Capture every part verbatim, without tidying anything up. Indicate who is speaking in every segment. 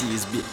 Speaker 1: си эс би.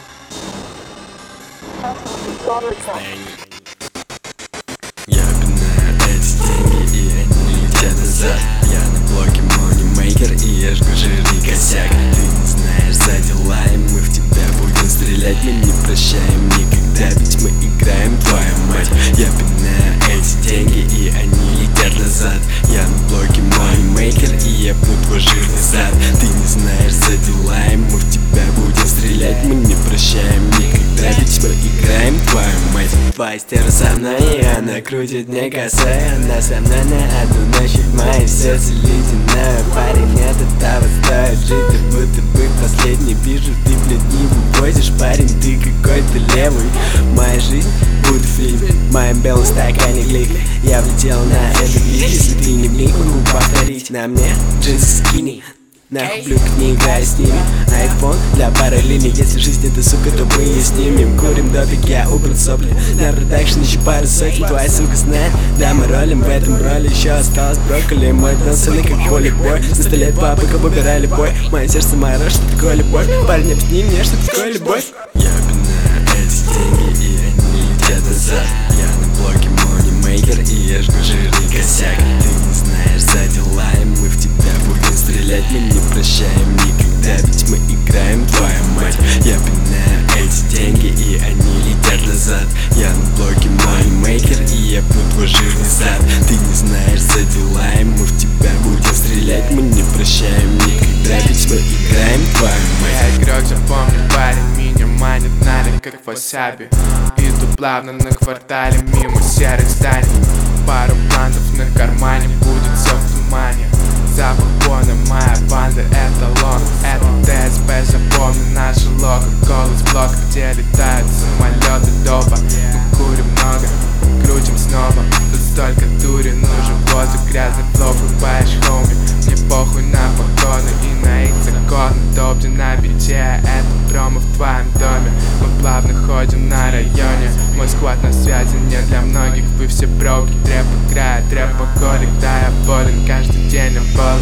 Speaker 1: Я пинаю эти деньги, и они летят назад. Я на блоке Moneymaker, и я жгу жирный косяк. Ты не знаешь за дела, и мы в тебя будем стрелять. Мы не прощаем никогда, ведь мы играем, твою мать. Я пинаю эти деньги, и они летят назад. Я на блоке Moneymaker, и я пну твой жирный зад. Ты не знаешь за дела, и мы в тебя будем стрелять. Мы не прощаем никогда, ведь мы играем, твою мать. Твоя стерва со мной, и она крутит мне косы. Она со мной на одну ночь, в моем сердце ледяное. Парень, от этого стоит жить, ты будто бы последний. Вижу, ты, блядь, не вывозишь, парень, ты какой-то левый. Моя жизнь будто фильм, в моем белом стакане глик. Я влетел на этот вид, если ты не влип, могу повторить. На мне джинсы скини, нахуй блюк, не играй с ними. Айфон для пары линий, если жизнь это сука, то мы ее снимем. Курим допик, я убрал сопли, на продакшн еще пару сотен. Твоя сука знает, да мы ролим в этом роли. Еще осталось брокколи, мой танцевный как волейбой. На столе два быка, выбирай любой. Мое сердце моя, что такое любовь. Парень, объясни мне, что такое любовь. Я пинаю эти деньги, и они летят назад. Я на блоке Moneymaker, и я жгу жирный косяк. Ты не знаешь за дела, и мы в тебя будем стрелять. Мы не прощаем никогда, ведь мы играем, твою мать. Я пинаю эти деньги, и они летят назад. Я на блоке Moneymaker, и я пну твой жирный зад. Ты не знаешь за дела, и мы в тебя будем стрелять. Мы не прощаем никогда, ведь мы играем, твою мать.
Speaker 2: Я игрок, запомни, парень, меня манит налик, как в васаби. Иду плавно на квартале, мимо серых зданий. Пару плантов на кармане, будет все в тумане. Запах бона, моя банда, это лон. Это ДСП, запомни наши лого. Голос блока, где летают самолеты доба. Мы курим много, крутим снова. Тут столько дури, нужен воздух, грязный флоу, врубаешь, хоми. Мне похуй на погоны и на их законы. Топти на бите, это промо в твоем доме. Мы плавно ходим на районе. Мой сквад на связи не для многих. Вы все броки, трэп играет, рэп-алкоголик. Да, я болен, каждый день я болен.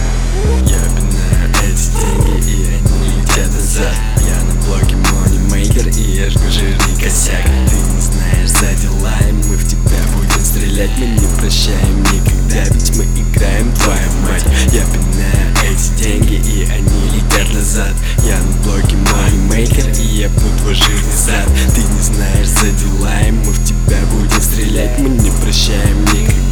Speaker 1: Я пинаю эти деньги, и они летят назад. Я на блоке Moneymaker, и я жгу жирный косяк. Ты не знаешь за дела, и мы в тебя будем стрелять. Мы не прощаем никогда, ведь мы играем, твою мать. Я пинаю эти деньги, и они летят назад. Я на блоке Moneymaker, и я пну твой жирный зад. Ты не знаешь за дела, и мы в тебя будем стрелять. Мы не прощаем никогда.